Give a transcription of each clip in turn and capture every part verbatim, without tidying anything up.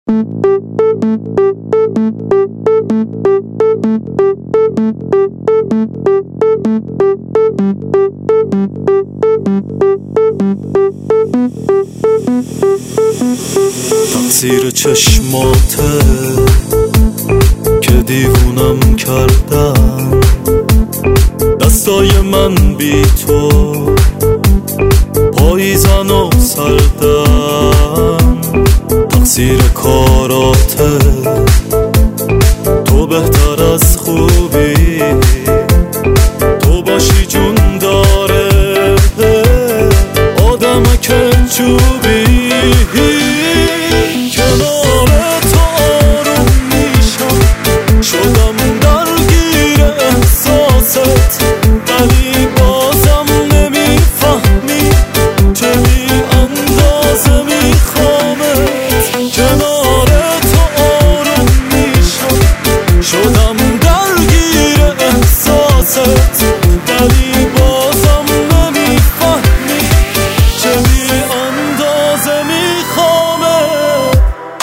تقصیر چشماته که دیوونم کردن، دستای من بی تو پاییزن و سردن. تقصیر کاراته تو بهتر از خوبی، تو باشی جون داره آدم که چوبی. کنار تو آروم میشم، شدم درگیر احساست، ولی بازم نمیفهمی چه بی اندازه میخوامت. کنار تو آروم میشم، شدم درگیر احساست، ولی بازم نمیفهمی چه بی اندازه میخوامت.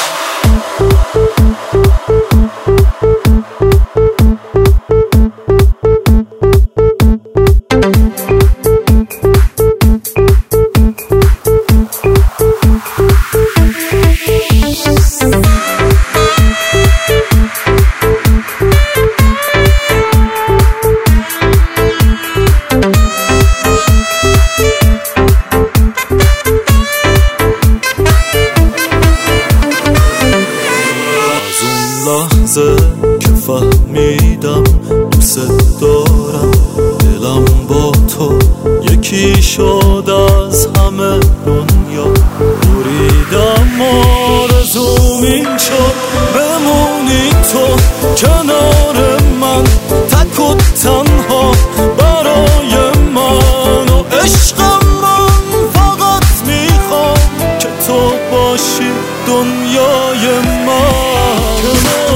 لحظه که فهمیدم دوست دارم، دلم با تو یکی شد از همه دنیا. بریدم آرزوم این شد بمونی تو کنار من، تک و تنها برای من. و عشقم من فقط میخوام که تو باشی دنیای من.